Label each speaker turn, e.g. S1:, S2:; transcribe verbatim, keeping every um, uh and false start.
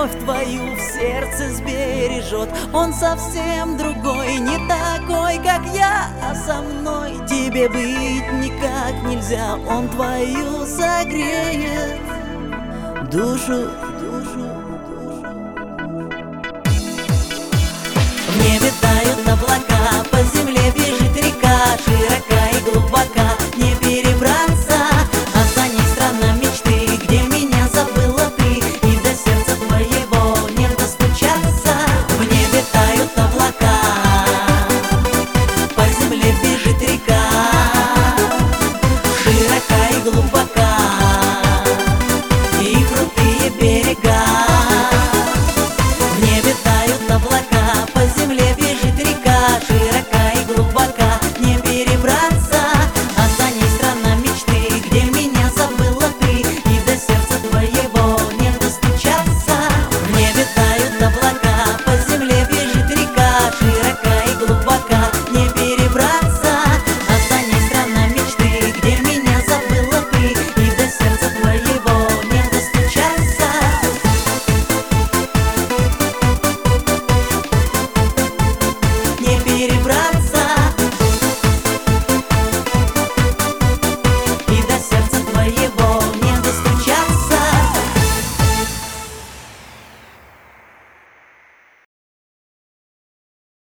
S1: любовь твою в сердце сбережет. Он совсем другой, не такой, как я, а со мной тебе быть никак нельзя. Он твою согреет душу, душу, душу. В небе тают облака, по земле бежит река, широка и глубока.